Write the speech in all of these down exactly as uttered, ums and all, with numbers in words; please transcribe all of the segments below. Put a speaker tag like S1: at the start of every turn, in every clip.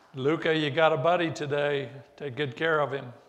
S1: Luca, you got a buddy today. Take good care of him.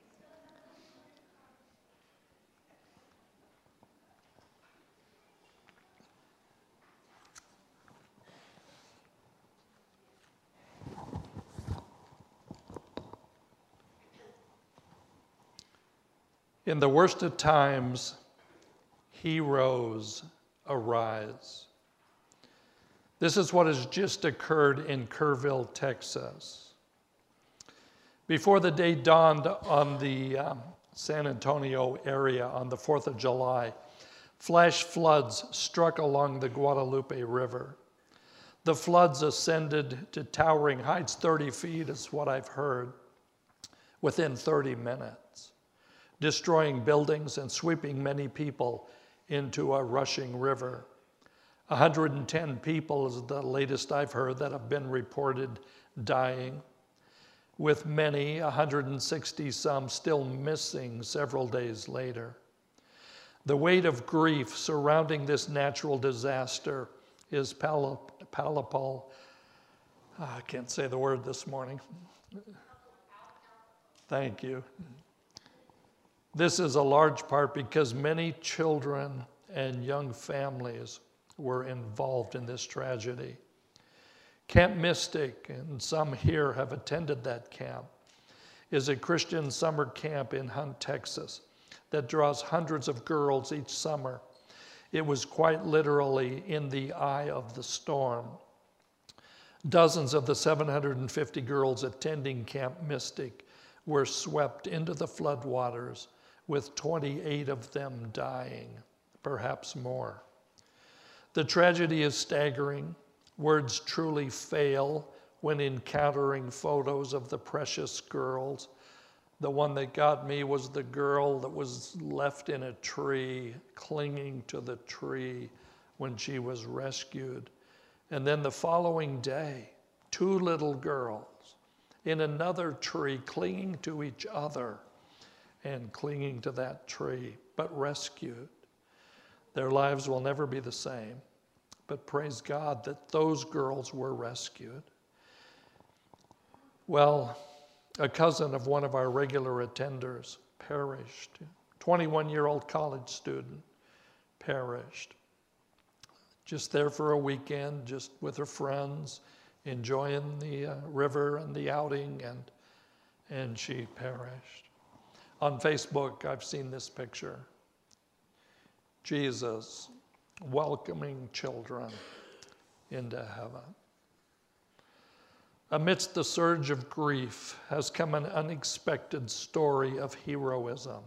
S1: In the worst of times, heroes arise. This is what has just occurred in Kerrville, Texas. Before the day dawned on the um, San Antonio area on the fourth of July, flash floods struck along the Guadalupe River. The floods ascended to towering heights, thirty feet is what I've heard, within thirty minutes, destroying buildings and sweeping many people into a rushing river. one hundred ten people is the latest I've heard that have been reported dying, with many, one hundred sixty some, still missing several days later. The weight of grief surrounding this natural disaster is pal- palpable. Oh, I can't say the word this morning. Thank you. This is a large part because many children and young families were involved in this tragedy. Camp Mystic, and some here have attended that camp, is a Christian summer camp in Hunt, Texas, that draws hundreds of girls each summer. It was quite literally in the eye of the storm. Dozens of the seven hundred fifty girls attending Camp Mystic were swept into the floodwaters, with twenty-eight of them dying, perhaps more. The tragedy is staggering. Words truly fail when encountering photos of the precious girls. The one that got me was the girl that was left in a tree, clinging to the tree when she was rescued. And then the following day, two little girls in another tree clinging to each other and clinging to that tree, but rescued. Their lives will never be the same, but praise God that those girls were rescued. Well, a cousin of one of our regular attenders perished. twenty-one-year-old college student perished. Just there for a weekend, just with her friends, enjoying the uh, river and the outing, and, and she perished. On Facebook, I've seen this picture. Jesus welcoming children into heaven. Amidst the surge of grief has come an unexpected story of heroism.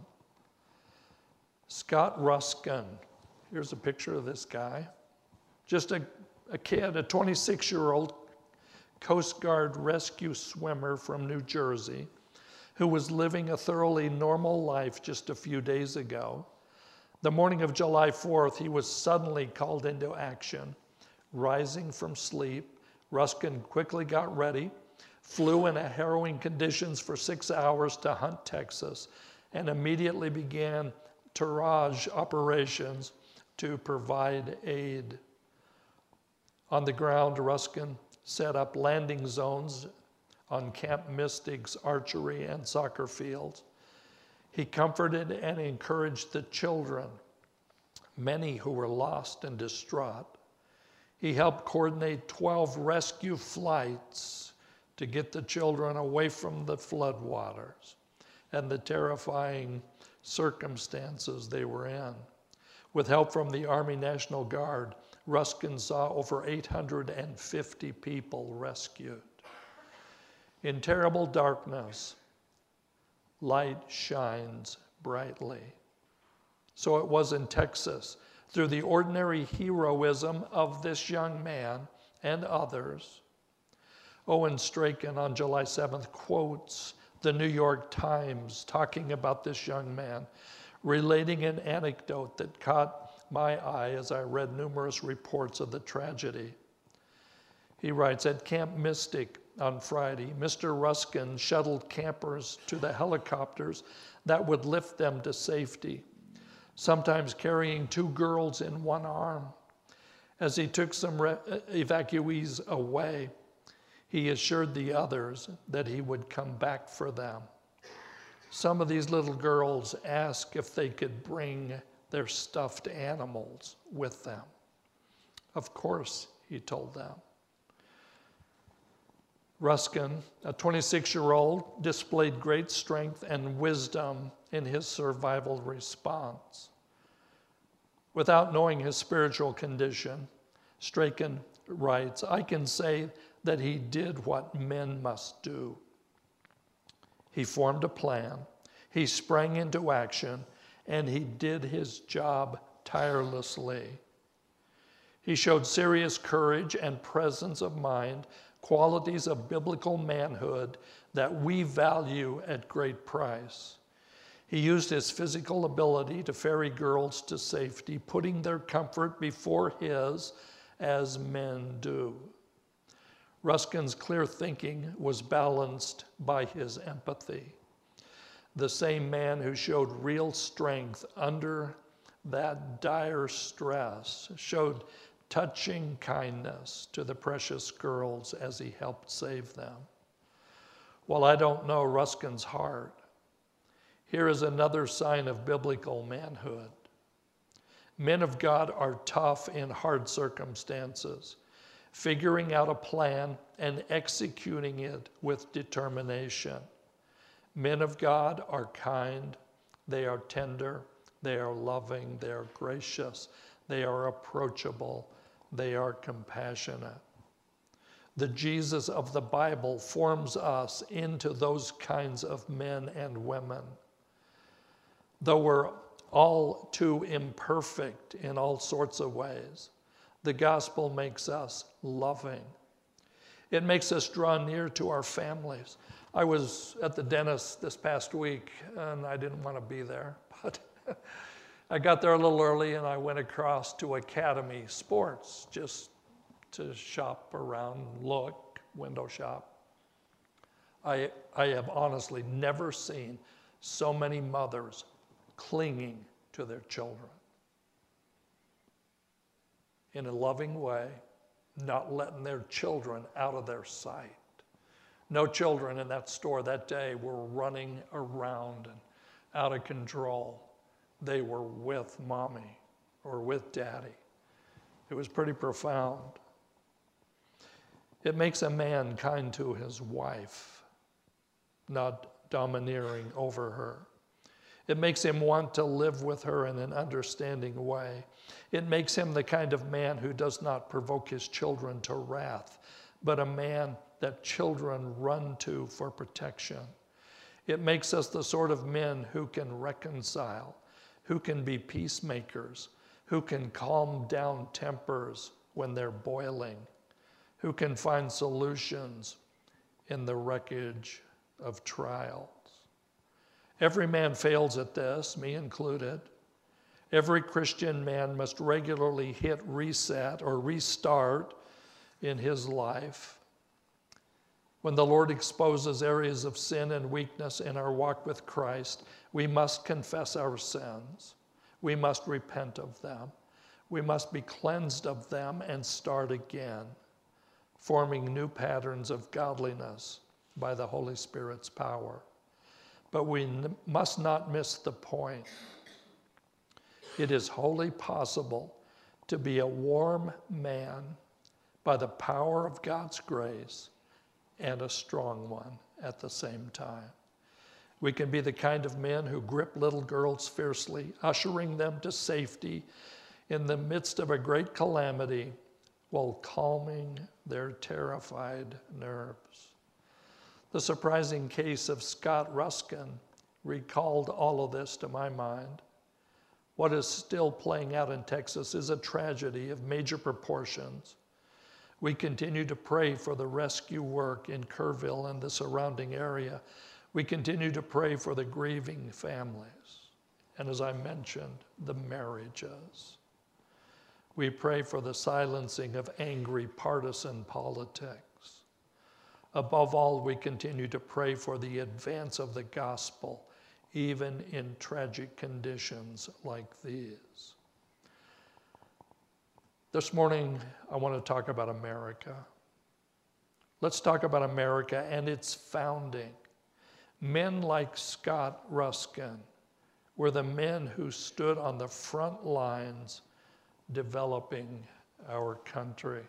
S1: Scott Ruskin, here's a picture of this guy, just a, a kid, a twenty-six-year-old Coast Guard rescue swimmer from New Jersey who was living a thoroughly normal life just a few days ago. The morning of July fourth, he was suddenly called into action. Rising from sleep, Ruskin quickly got ready, flew in harrowing conditions for six hours to Hunt, Texas, and immediately began barrage operations to provide aid. On the ground, Ruskin set up landing zones on Camp Mystic's archery and soccer fields. He comforted and encouraged the children, many who were lost and distraught. He helped coordinate twelve rescue flights to get the children away from the floodwaters and the terrifying circumstances they were in. With help from the Army National Guard, Ruskin saw over eight hundred fifty people rescued. In terrible darkness, light shines brightly. So it was in Texas, through the ordinary heroism of this young man and others. Owen Strachan on July seventh quotes the New York Times talking about this young man, relating an anecdote that caught my eye as I read numerous reports of the tragedy. He writes, at Camp Mystic on Friday, Mister Ruskin shuttled campers to the helicopters that would lift them to safety, sometimes carrying two girls in one arm. As he took some re- evacuees away, he assured the others that he would come back for them. Some of these little girls asked if they could bring their stuffed animals with them. Of course, he told them. Ruskin, a twenty-six-year-old, displayed great strength and wisdom in his survival response. Without knowing his spiritual condition, Strachan writes, I can say that he did what men must do. He formed a plan, he sprang into action, and he did his job tirelessly. He showed serious courage and presence of mind, qualities of biblical manhood that we value at great price. He used his physical ability to ferry girls to safety, putting their comfort before his, as men do. Ruskin's clear thinking was balanced by his empathy. The same man who showed real strength under that dire stress showed touching kindness to the precious girls as he helped save them. While I don't know Ruskin's heart, here is another sign of biblical manhood. Men of God are tough in hard circumstances, figuring out a plan and executing it with determination. Men of God are kind, they are tender, they are loving, they are gracious, they are approachable, they are compassionate. The Jesus of the Bible forms us into those kinds of men and women. Though we're all too imperfect in all sorts of ways, the gospel makes us loving. It makes us draw near to our families. I was at the dentist this past week, and I didn't want to be there, but I got there a little early, and I went across to Academy Sports just to shop around, look, window shop. I, I have honestly never seen so many mothers clinging to their children in a loving way, not letting their children out of their sight. No children in that store that day were running around and out of control. They were with mommy or with daddy. It was pretty profound. It makes a man kind to his wife, not domineering over her. It makes him want to live with her in an understanding way. It makes him the kind of man who does not provoke his children to wrath, but a man that children run to for protection. It makes us the sort of men who can reconcile, who can be peacemakers, who can calm down tempers when they're boiling, who can find solutions in the wreckage of trials. Every man fails at this, me included. Every Christian man must regularly hit reset or restart in his life. When the Lord exposes areas of sin and weakness in our walk with Christ, we must confess our sins. We must repent of them. We must be cleansed of them and start again, forming new patterns of godliness by the Holy Spirit's power. But we n- must not miss the point. It is wholly possible to be a warm man by the power of God's grace and a strong one at the same time. We can be the kind of men who grip little girls fiercely, ushering them to safety in the midst of a great calamity while calming their terrified nerves. The surprising case of Scott Ruskin recalled all of this to my mind. What is still playing out in Texas is a tragedy of major proportions. We continue to pray for the rescue work in Kerrville and the surrounding area. We continue to pray for the grieving families, and as I mentioned, the marriages. We pray for the silencing of angry partisan politics. Above all, we continue to pray for the advance of the gospel, even in tragic conditions like these. This morning, I want to talk about America. Let's talk about America and its founding. Men like Scott Ruskin were the men who stood on the front lines developing our country.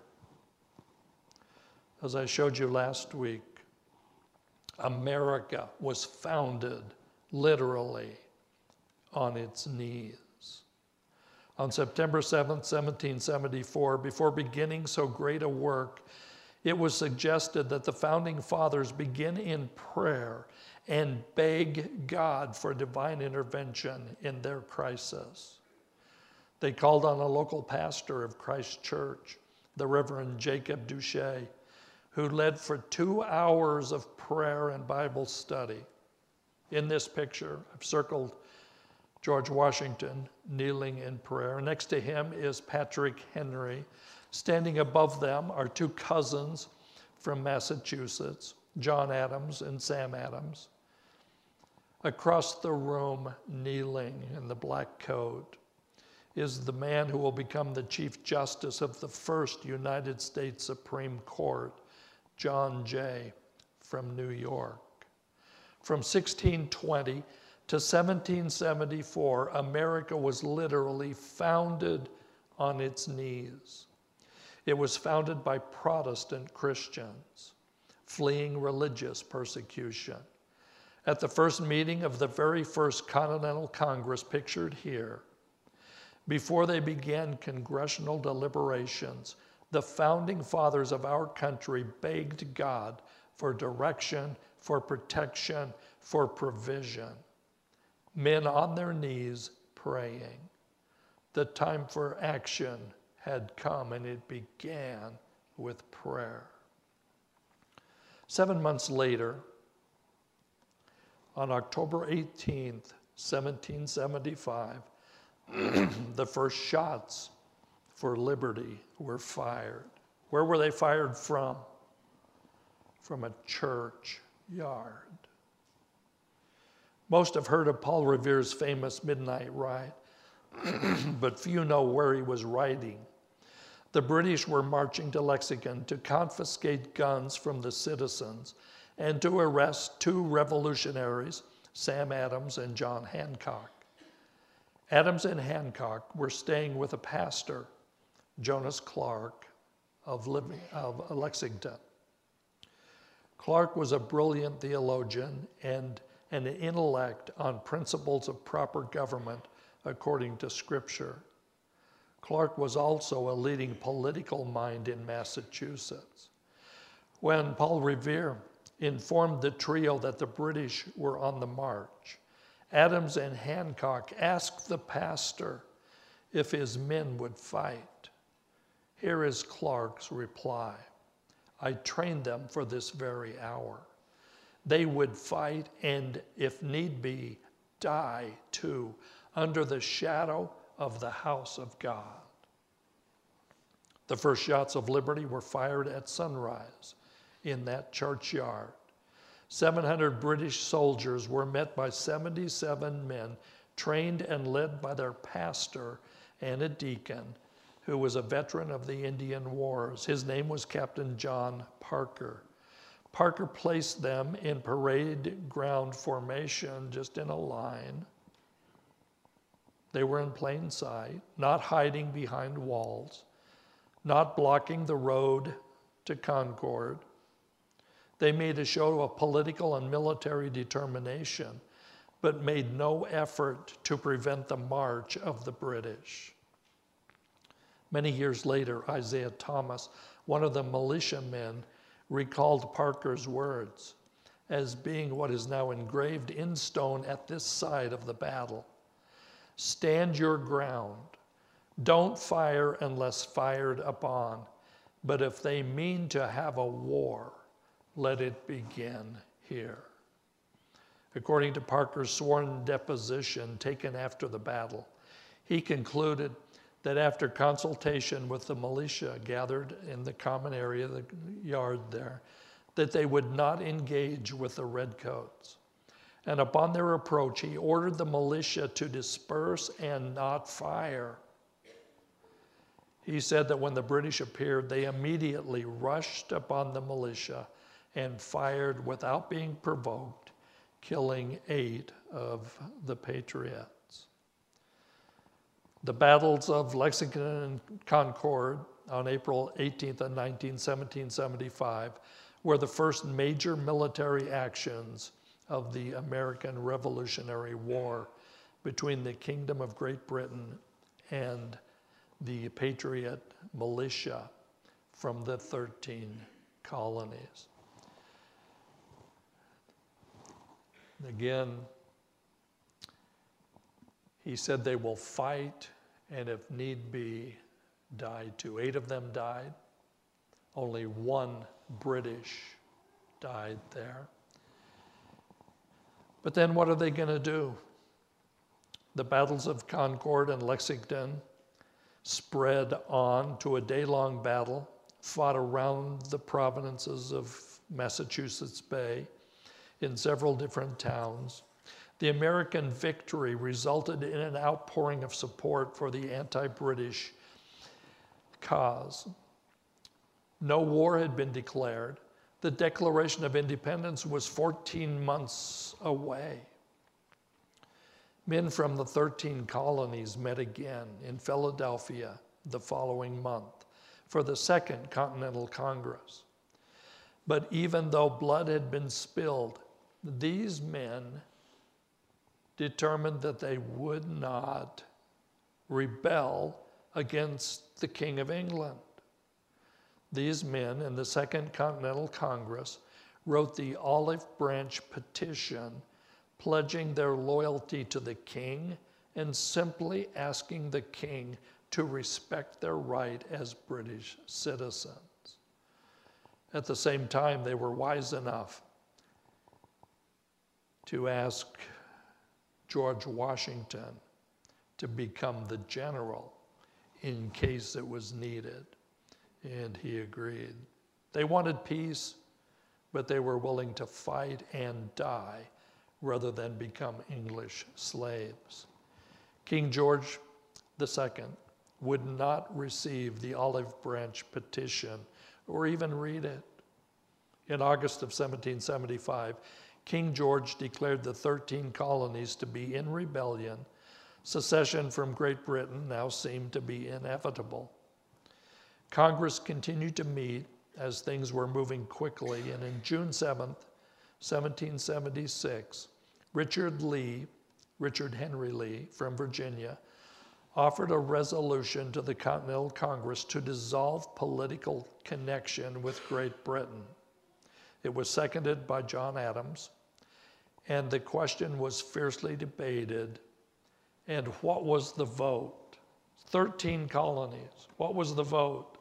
S1: As I showed you last week, America was founded literally on its knees. On September seventh, seventeen seventy-four, before beginning so great a work, it was suggested that the founding fathers begin in prayer and beg God for divine intervention in their crisis. They called on a local pastor of Christ Church, the Reverend Jacob Duché, who led for two hours of prayer and Bible study. In this picture, I've circled George Washington kneeling in prayer. Next to him is Patrick Henry. Standing above them are two cousins from Massachusetts, John Adams and Sam Adams. Across the room, kneeling in the black coat, is the man who will become the Chief Justice of the first United States Supreme Court, John Jay from New York. From sixteen twenty to seventeen seventy-four, America was literally founded on its knees. It was founded by Protestant Christians fleeing religious persecution. At the first meeting of the very first Continental Congress pictured here, before they began congressional deliberations, the founding fathers of our country begged God for direction, for protection, for provision. Men on their knees praying. The time for action had come, and it began with prayer. Seven months later, on October eighteenth, seventeen seventy-five, the first shots for liberty were fired. Where were they fired from? From a church yard. Most have heard of Paul Revere's famous Midnight Ride, but few know where he was riding. The British were marching to Lexington to confiscate guns from the citizens and to arrest two revolutionaries, Sam Adams and John Hancock. Adams and Hancock were staying with a pastor, Jonas Clark of, Liv- of Lexington. Clark was a brilliant theologian and an intellect on principles of proper government according to Scripture. Clark was also a leading political mind in Massachusetts. When Paul Revere informed the trio that the British were on the march, Adams and Hancock asked the pastor if his men would fight. Here is Clark's reply: I trained them for this very hour. They would fight and, if need be, die too, under the shadow of the house of God. The first shots of liberty were fired at sunrise in that churchyard. seven hundred British soldiers were met by seventy-seven men, trained and led by their pastor and a deacon, who was a veteran of the Indian Wars. His name was Captain John Parker. Parker placed them in parade ground formation, just in a line. They were in plain sight, not hiding behind walls, not blocking the road to Concord. They made a show of political and military determination, but made no effort to prevent the march of the British. Many years later, Isaiah Thomas, one of the militiamen, recalled Parker's words as being what is now engraved in stone at this side of the battle. Stand your ground. Don't fire unless fired upon. But if they mean to have a war, let it begin here. According to Parker's sworn deposition taken after the battle, he concluded that after consultation with the militia gathered in the common area, the yard there, that they would not engage with the redcoats. And upon their approach, he ordered the militia to disperse and not fire. He said that when the British appeared, they immediately rushed upon the militia and fired without being provoked, killing eight of the patriots. The battles of Lexington and Concord on April eighteenth and nineteenth, seventeen seventy-five were the first major military actions of the American Revolutionary War between the Kingdom of Great Britain and the Patriot militia from the thirteen colonies. Again, he said they will fight and if need be, die too. Eight of them died. Only one British died there. But then what are they going to do? The battles of Concord and Lexington spread on to a day-long battle fought around the provinces of Massachusetts Bay in several different towns. The American victory resulted in an outpouring of support for the anti-British cause. No war had been declared. The Declaration of Independence was fourteen months away. Men from the thirteen colonies met again in Philadelphia the following month for the Second Continental Congress. But even though blood had been spilled, these men determined that they would not rebel against the King of England. These men in the Second Continental Congress wrote the Olive Branch Petition, pledging their loyalty to the king and simply asking the king to respect their right as British citizens. At the same time, they were wise enough to ask George Washington to become the general in case it was needed, and he agreed. They wanted peace, but they were willing to fight and die rather than become English slaves. King George the Second would not receive the Olive Branch Petition or even read it. In August of seventeen seventy-five, King George declared the thirteen colonies to be in rebellion. Secession from Great Britain now seemed to be inevitable. Congress continued to meet as things were moving quickly, and in June seventh, seventeen seventy-six, Richard Lee, Richard Henry Lee from Virginia, offered a resolution to the Continental Congress to dissolve political connection with Great Britain. It was seconded by John Adams, and the question was fiercely debated. And what was the vote? thirteen colonies. What was the vote?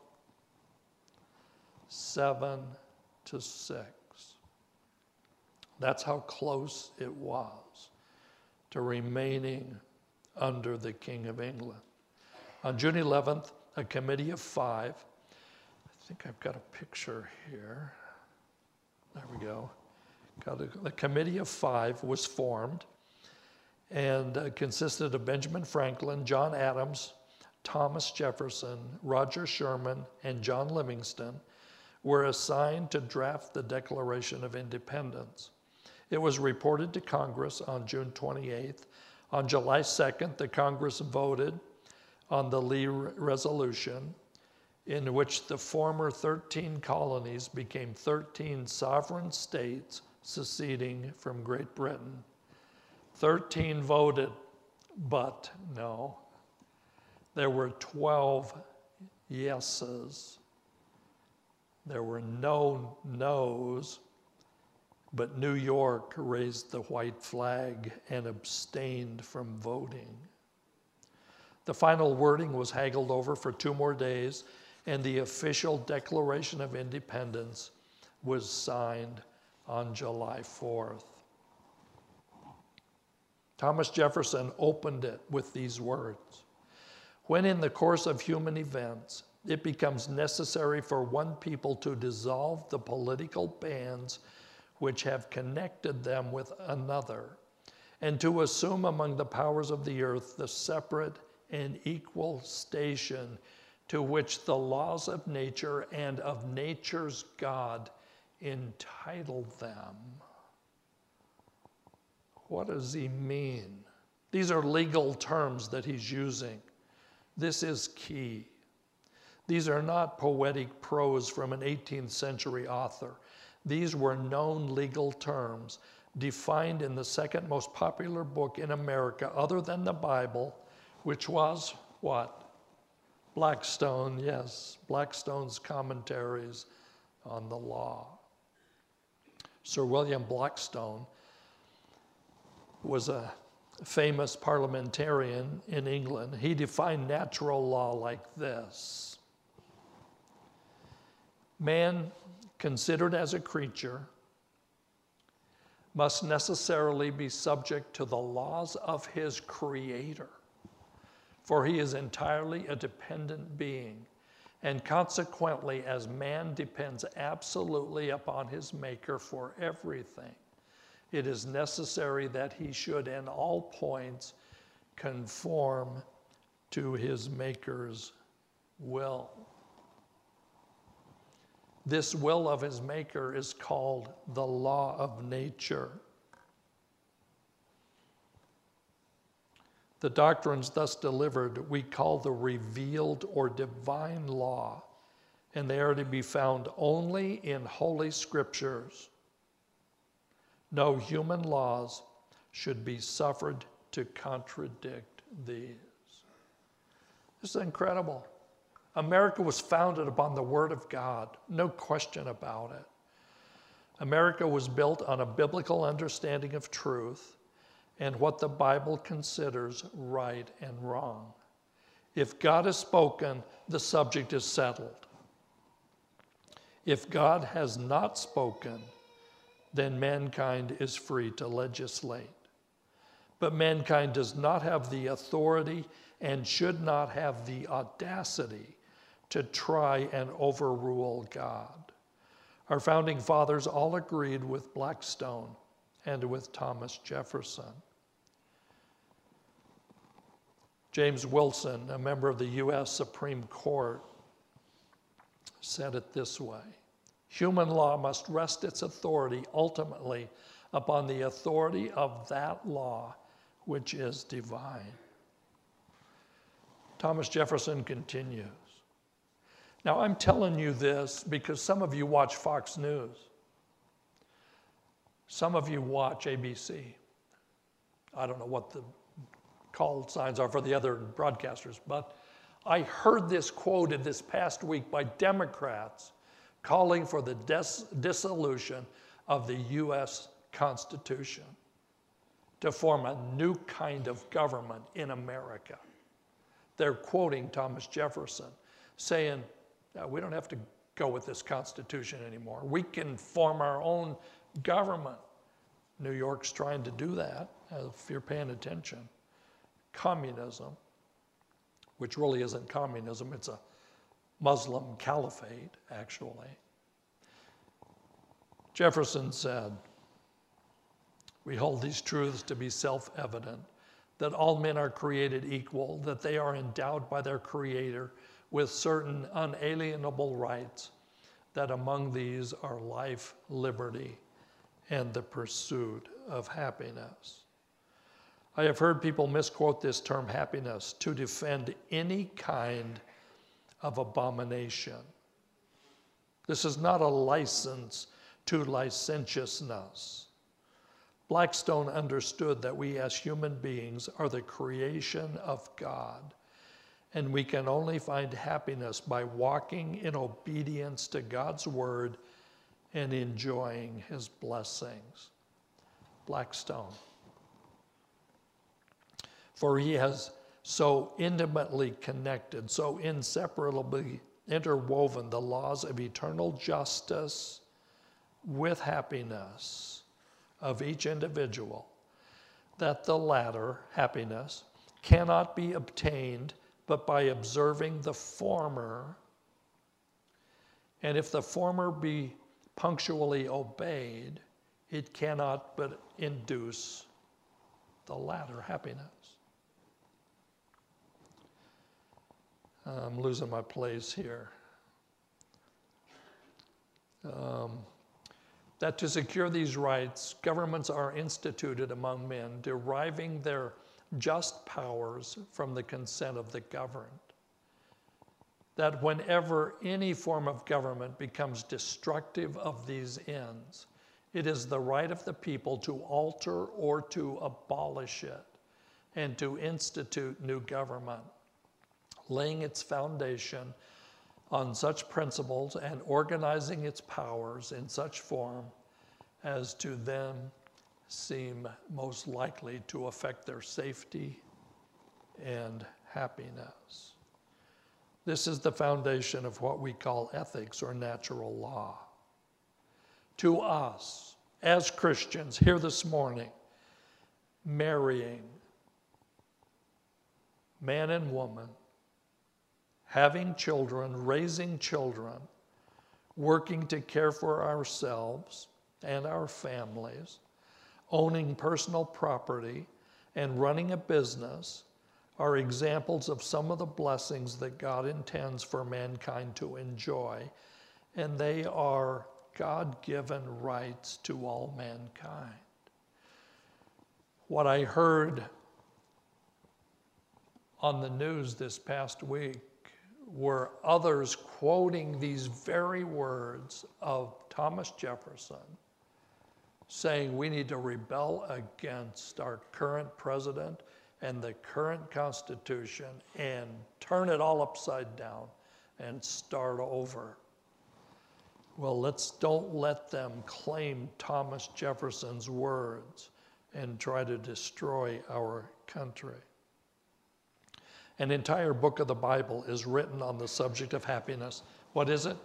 S1: Seven to six. That's how close it was to remaining under the King of England. On June eleventh, a committee of five, I think I've got a picture here. There we go. Got a, a committee of five was formed and uh, consisted of Benjamin Franklin, John Adams, Thomas Jefferson, Roger Sherman, and John Livingston were assigned to draft the Declaration of Independence. It was reported to Congress on June twenty-eighth. On July second, the Congress voted on the Lee Resolution, in which the former thirteen colonies became thirteen sovereign states seceding from Great Britain. thirteen voted, but no. There were twelve yeses. There were no no's, but New York raised the white flag and abstained from voting. The final wording was haggled over for two more days, and the official Declaration of Independence was signed on July fourth. Thomas Jefferson opened it with these words: "When in the course of human events it becomes necessary for one people to dissolve the political bands which have connected them with another, and to assume among the powers of the earth the separate and equal station to which the laws of nature and of nature's God entitle them. What does he mean? These are legal terms that he's using. This is key. These are not poetic prose from an eighteenth century author. These were known legal terms defined in the second most popular book in America other than the Bible, which was what? Blackstone, yes, Blackstone's commentaries on the law. Sir William Blackstone was a famous parliamentarian in England. He defined natural law like this: man, considered as a creature, must necessarily be subject to the laws of his creator, for he is entirely a dependent being, and consequently, as man depends absolutely upon his maker for everything, it is necessary that he should in all points conform to his maker's will. This will of his maker is called the law of nature. The doctrines thus delivered we call the revealed or divine law, and they are to be found only in Holy Scriptures. No human laws should be suffered to contradict these. This is incredible. America was founded upon the Word of God, no question about it. America was built on a biblical understanding of truth and what the Bible considers right and wrong. If God has spoken, the subject is settled. If God has not spoken, then mankind is free to legislate. But mankind does not have the authority and should not have the audacity to try and overrule God. Our founding fathers all agreed with Blackstone and with Thomas Jefferson. James Wilson, a member of the U S Supreme Court, said it this way: human law must rest its authority ultimately upon the authority of that law which is divine. Thomas Jefferson continues. Now, I'm telling you this because some of you watch Fox News. Some of you watch A B C. I don't know what the call signs are for the other broadcasters, but I heard this quoted this past week by Democrats calling for the dis- dissolution of the U S Constitution to form a new kind of government in America. They're quoting Thomas Jefferson, saying, "No, we don't have to go with this Constitution anymore. We can form our own government." New York's trying to do that, if you're paying attention. Communism, which really isn't communism, it's a Muslim caliphate, actually. Jefferson said, "We hold these truths to be self-evident, that all men are created equal, that they are endowed by their Creator with certain unalienable rights, that among these are life, liberty, and the pursuit of happiness." I have heard people misquote this term happiness to defend any kind of abomination. This is not a license to licentiousness. Blackstone understood that we as human beings are the creation of God, and we can only find happiness by walking in obedience to God's word and enjoying his blessings. Blackstone. For he has so intimately connected, so inseparably interwoven the laws of eternal justice with happiness of each individual, that the latter, happiness, cannot be obtained but by observing the former. And if the former be punctually obeyed, it cannot but induce the latter, happiness. I'm losing my place here. Um, that to secure these rights, governments are instituted among men, deriving their just powers from the consent of the governed. That whenever any form of government becomes destructive of these ends, it is the right of the people to alter or to abolish it and to institute new government, laying its foundation on such principles and organizing its powers in such form as to them seem most likely to affect their safety and happiness. This is the foundation of what we call ethics or natural law. To us, as Christians here this morning, marrying man and woman, having children, raising children, working to care for ourselves and our families, owning personal property, and running a business are examples of some of the blessings that God intends for mankind to enjoy, and they are God-given rights to all mankind. What I heard on the news this past week were others quoting these very words of Thomas Jefferson, saying we need to rebel against our current president and the current Constitution and turn it all upside down and start over. Well, let's don't let them claim Thomas Jefferson's words and try to destroy our country. An entire book of the Bible is written on the subject of happiness. What is it?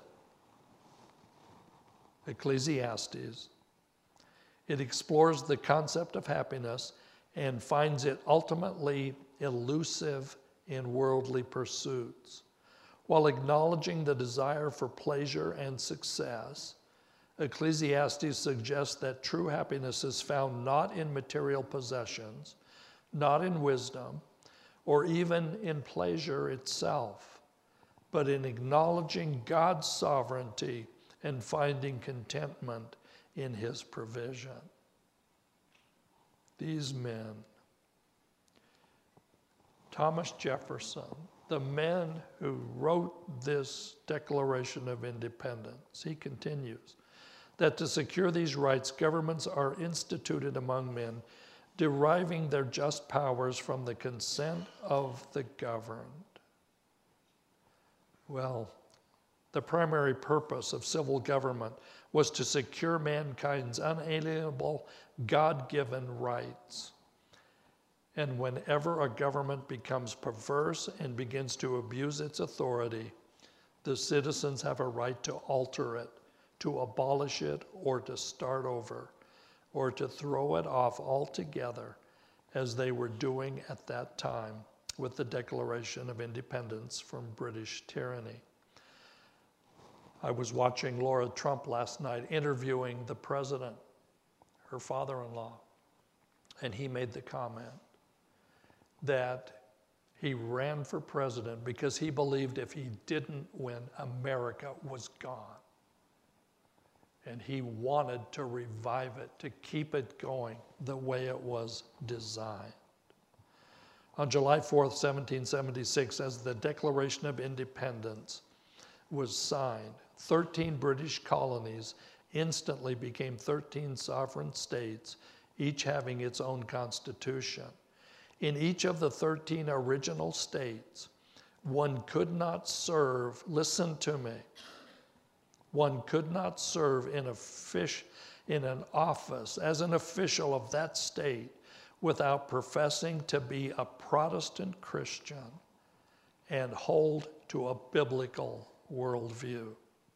S1: Ecclesiastes. It explores the concept of happiness and finds it ultimately elusive in worldly pursuits. While acknowledging the desire for pleasure and success, Ecclesiastes suggests that true happiness is found not in material possessions, not in wisdom, or even in pleasure itself, but in acknowledging God's sovereignty and finding contentment in his provision. These men, Thomas Jefferson, the men who wrote this Declaration of Independence, he continues, that to secure these rights, governments are instituted among men, deriving their just powers from the consent of the governed. Well, the primary purpose of civil government was to secure mankind's unalienable, God-given rights. And whenever a government becomes perverse and begins to abuse its authority, the citizens have a right to alter it, to abolish it, or to start over, or to throw it off altogether, as they were doing at that time with the Declaration of Independence from British tyranny. I was watching Laura Trump last night interviewing the president, her father-in-law, and he made the comment that he ran for president because he believed if he didn't win, America was gone. And he wanted to revive it, to keep it going the way it was designed. On July fourth, seventeen seventy-six, as the Declaration of Independence was signed, thirteen British colonies instantly became thirteen sovereign states, each having its own constitution. In each of the thirteen original states, one could not serve, listen to me, one could not serve in, a fish, in an office as an official of that state without professing to be a Protestant Christian and hold to a biblical worldview.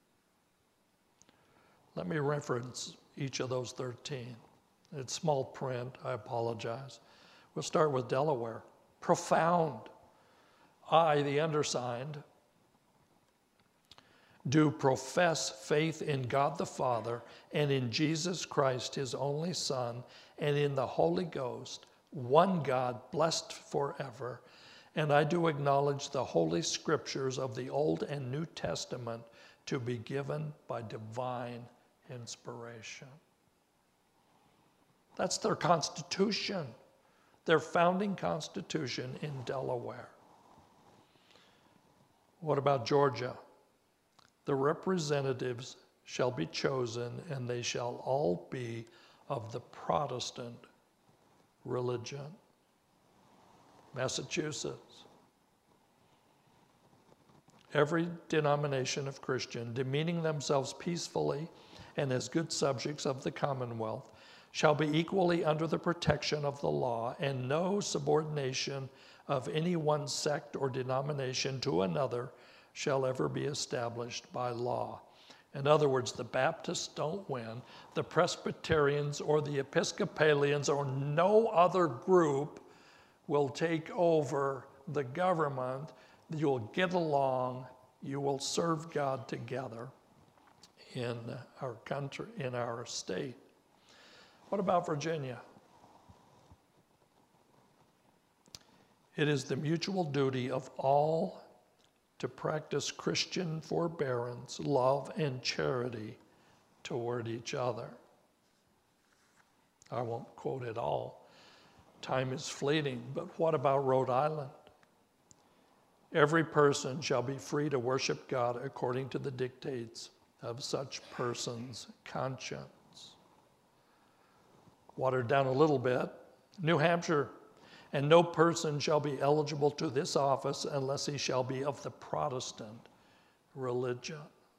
S1: Let me reference each of those thirteen. It's small print, I apologize. We'll start with Delaware. Profound. I, the undersigned, do profess faith in God the Father and in Jesus Christ, his only Son, and in the Holy Ghost, one God, blessed forever, And I do acknowledge the Holy Scriptures of the Old and New Testament to be given by divine inspiration. That's their constitution, their founding constitution in Delaware. What about Georgia? The representatives shall be chosen, and they shall all be of the Protestant religion. Massachusetts. Every denomination of Christian, demeaning themselves peacefully and as good subjects of the Commonwealth, shall be equally under the protection of the law, and no subordination of any one sect or denomination to another shall ever be established by law. In other words, the Baptists don't win, the Presbyterians or the Episcopalians or no other group will take over the government. You'll get along, you will serve God together in our country, in our state. What about Virginia? It is the mutual duty of all to practice Christian forbearance, love, and charity toward each other. I won't quote it all. Time is fleeting, but what about Rhode Island? Every person shall be free to worship God according to the dictates of such person's conscience. Watered down a little bit, New Hampshire, and no person shall be eligible to this office unless he shall be of the Protestant religion.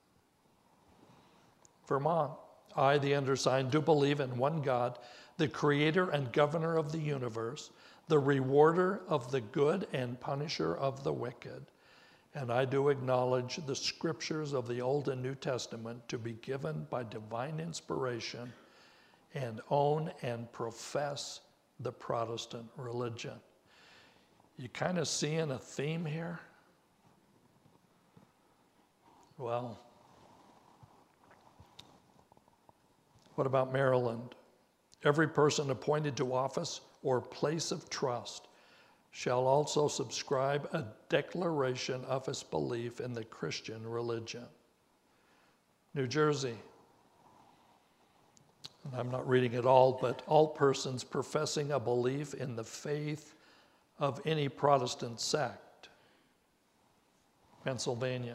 S1: Vermont, I, the undersigned, do believe in one God, the creator and governor of the universe, the rewarder of the good and punisher of the wicked. And I do acknowledge the scriptures of the Old and New Testament to be given by divine inspiration, and own and profess the Protestant religion. You kind of seeing a theme here? Well, what about Maryland? Every person appointed to office or place of trust shall also subscribe a declaration of his belief in the Christian religion. New Jersey, and I'm not reading it all, but all persons professing a belief in the faith of any Protestant sect. Pennsylvania,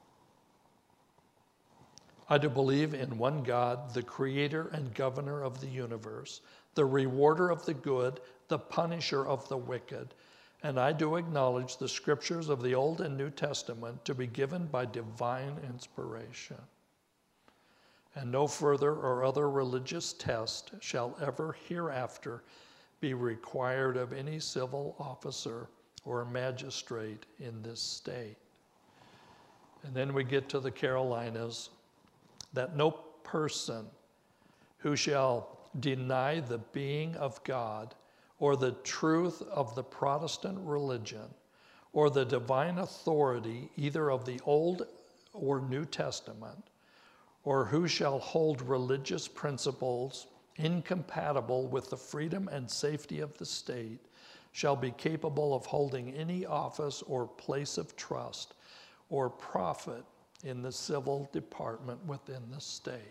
S1: I do believe in one God, the creator and governor of the universe, the rewarder of the good, the punisher of the wicked, and I do acknowledge the scriptures of the Old and New Testament to be given by divine inspiration. And no further or other religious test shall ever hereafter be required of any civil officer or magistrate in this state. And then we get to the Carolinas, that no person who shall deny the being of God or the truth of the Protestant religion or the divine authority either of the Old or New Testament, or who shall hold religious principles incompatible with the freedom and safety of the state, shall be capable of holding any office or place of trust or profit in the civil department within the state.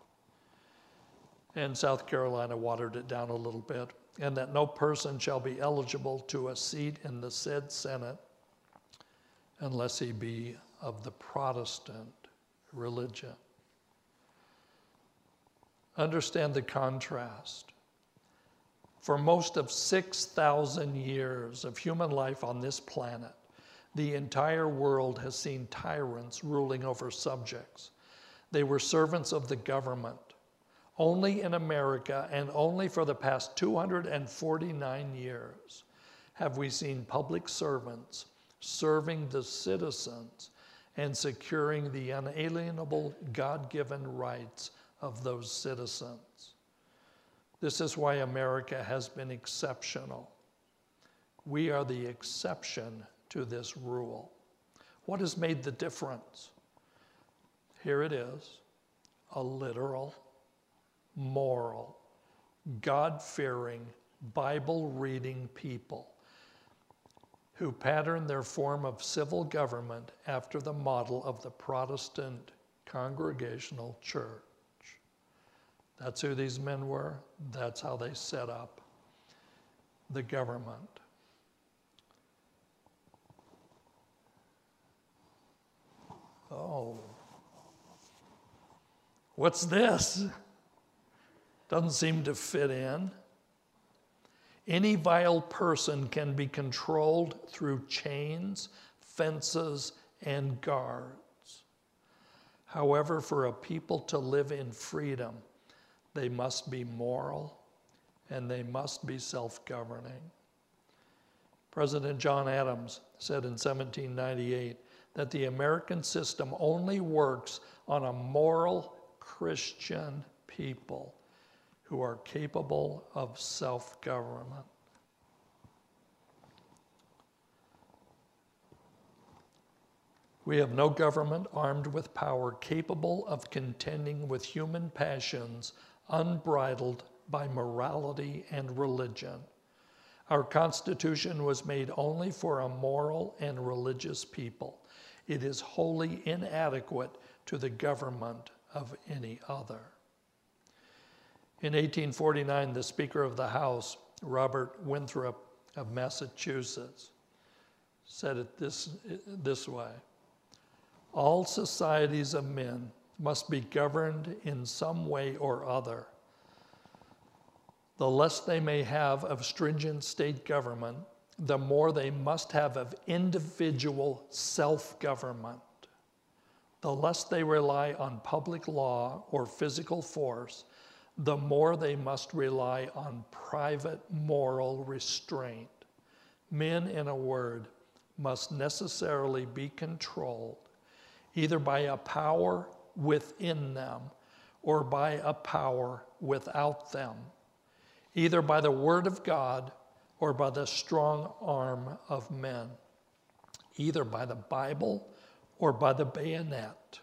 S1: And South Carolina watered it down a little bit, and that no person shall be eligible to a seat in the said Senate unless he be of the Protestant religion. Understand the contrast. For most of six thousand years of human life on this planet, the entire world has seen tyrants ruling over subjects. They were servants of the government. Only in America, and only for the past two hundred forty-nine years, have we seen public servants serving the citizens and securing the unalienable God-given rights of those citizens. This is why America has been exceptional. We are the exception to this rule. What has made the difference? Here it is, a literal, moral, God-fearing, Bible-reading people who patterned their form of civil government after the model of the Protestant Congregational Church. That's who these men were. That's how they set up the government. Oh, what's this? Doesn't seem to fit in. Any vile person can be controlled through chains, fences, and guards. However, for a people to live in freedom, they must be moral and they must be self-governing. President John Adams said in seventeen ninety-eight that the American system only works on a moral Christian people who are capable of self-government. We have no government armed with power capable of contending with human passions unbridled by morality and religion. Our Constitution was made only for a moral and religious people. It is wholly inadequate to the government of any other. In eighteen forty-nine, the Speaker of the House, Robert Winthrop of Massachusetts, said it this, this way: all societies of men must be governed in some way or other. The less they may have of stringent state government, the more they must have of individual self-government. The less they rely on public law or physical force, the more they must rely on private moral restraint. Men, in a word, must necessarily be controlled either by a power within them or by a power without them, either by the word of God or by the strong arm of men, either by the Bible or by the bayonet.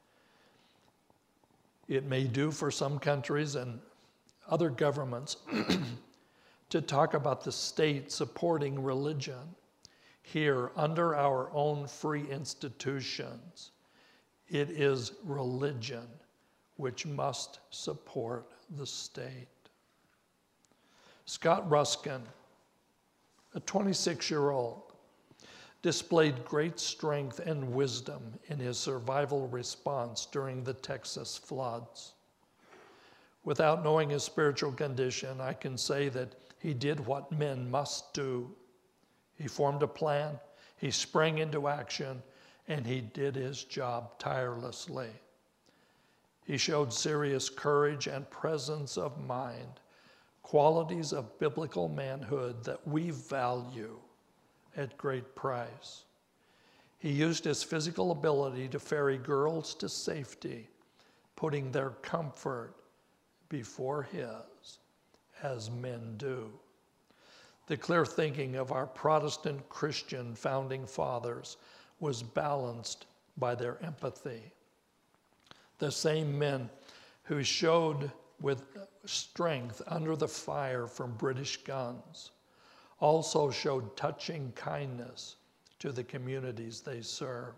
S1: It may do for some countries and other governments to talk about the state supporting religion. Here, under our own free institutions, it is religion which must support the state. Scott Ruskin, a twenty-six-year-old, displayed great strength and wisdom in his survival response during the Texas floods. Without knowing his spiritual condition, I can say that he did what men must do. He formed a plan, he sprang into action, and he did his job tirelessly. He showed serious courage and presence of mind, qualities of biblical manhood that we value at great price. He used his physical ability to ferry girls to safety, putting their comfort before his, as men do. The clear thinking of our Protestant Christian founding fathers was balanced by their empathy. The same men who showed with strength under the fire from British guns also showed touching kindness to the communities they serve.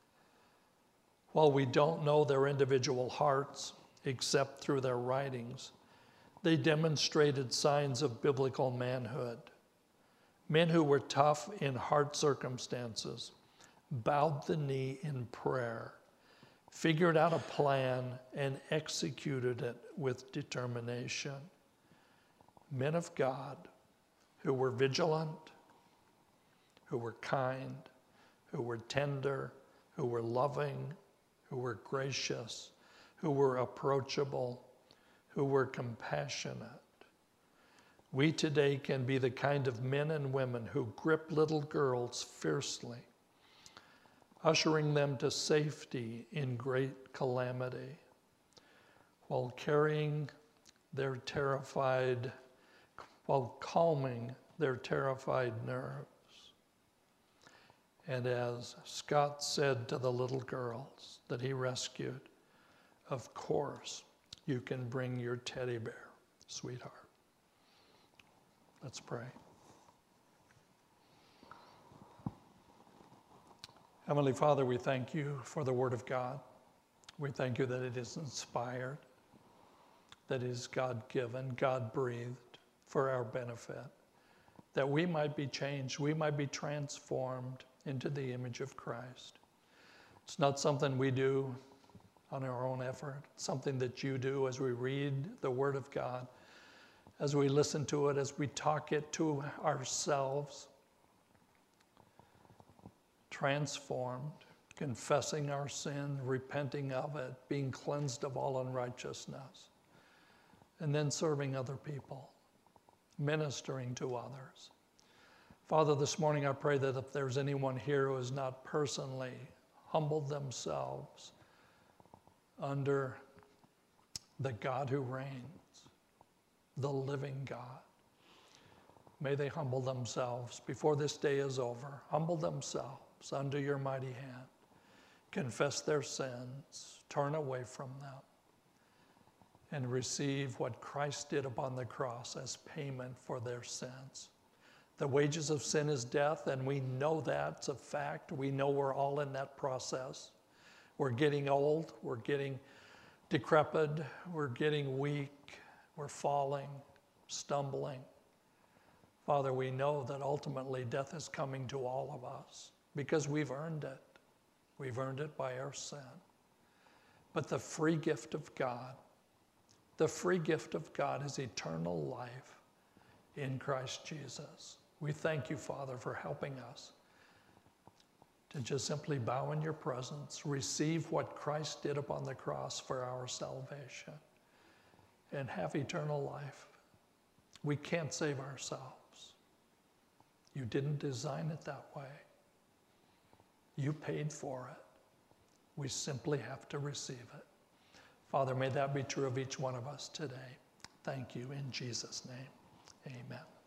S1: While we don't know their individual hearts except through their writings, they demonstrated signs of biblical manhood. Men who were tough in hard circumstances, bowed the knee in prayer, figured out a plan, and executed it with determination. Men of God who were vigilant, who were kind, who were tender, who were loving, who were gracious, who were approachable, who were compassionate. We today can be the kind of men and women who grip little girls fiercely, ushering them to safety in great calamity, while carrying their terrified, while calming their terrified nerves. And as Scott said to the little girls that he rescued, of course, you can bring your teddy bear, sweetheart. Let's pray. Heavenly Father, we thank you for the Word of God. We thank you that it is inspired, that it is God-given, God-breathed for our benefit, that we might be changed, we might be transformed into the image of Christ. It's not something we do on our own effort. It's something that you do as we read the Word of God, as we listen to it, as we talk it to ourselves, transformed, confessing our sin, repenting of it, being cleansed of all unrighteousness, and then serving other people, ministering to others. Father, this morning I pray that if there's anyone here who has not personally humbled themselves under the God who reigns, the living God, may they humble themselves before this day is over. Humble themselves under your mighty hand, confess their sins, turn away from them, and receive what Christ did upon the cross as payment for their sins. The wages of sin is death, and we know that's a fact. We know we're all in that process. We're getting old, we're getting decrepit, we're getting weak, we're falling, stumbling. Father, we know that ultimately death is coming to all of us because we've earned it. We've earned it by our sin. But the free gift of God, the free gift of God is eternal life in Christ Jesus. We thank you, Father, for helping us to just simply bow in your presence, receive what Christ did upon the cross for our salvation, and have eternal life. We can't save ourselves. You didn't design it that way. You paid for it. We simply have to receive it. Father, may that be true of each one of us today. Thank you in Jesus' name. Amen.